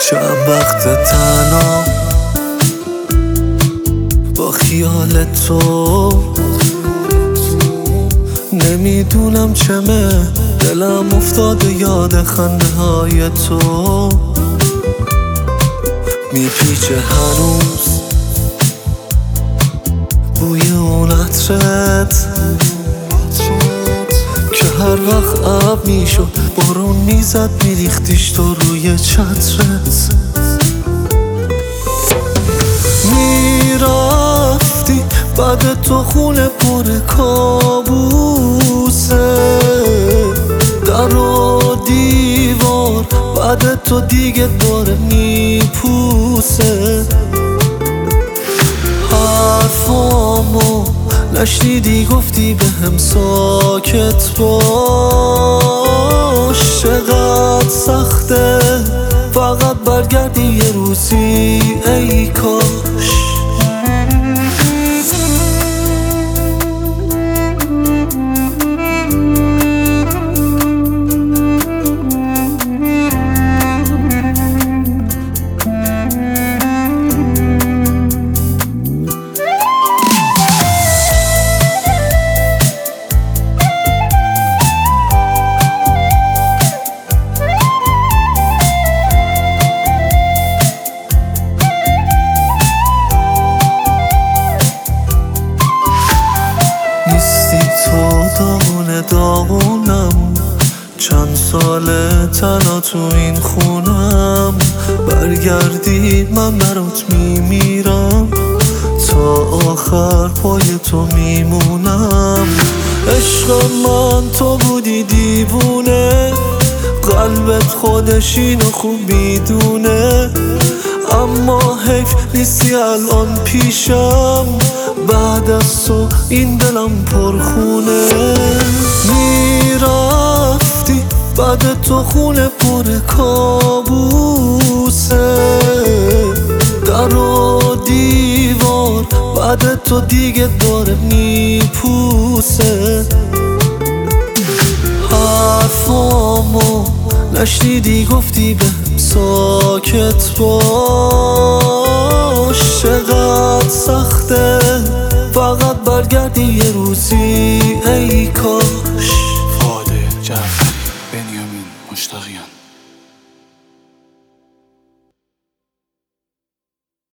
چند وقت تنها با خیال تو، نمیدونم چمه دلم افتاده یاد خنده های تو، میپیچه هنوز بوی اون عطرت که هر وقت ابر میشد بارون میزد میریختیش تو روی چترت. میرفتی بعد تو خونه پر کابوسه، در و دیوار بعد تو دیگه داره میپوسه. حرفامو نشنیدی گفتی بهم ساکت باش، چقدر سخته فقط برگردی یه روزی ای کاش. نیستی تو داغونم، چند ساله تنها تو این خونم، برگردی من برات میمیرم، تا آخر پای تو میمونم. عشق من تو بودی دیوونه، قلبت خودش اینو خوب میدونه، اما حیف نیستی الان پیشم، بعد از تو این دلم پرخونه. میرفتی بعد تو خونه پر کابوسه، در و دیوار بعد تو دیگه داره میپوسه. حرفامو نشنیدی گفتی بهم ساکت باش، چقدر سخته فقط برگردی یه روزی ای کاش.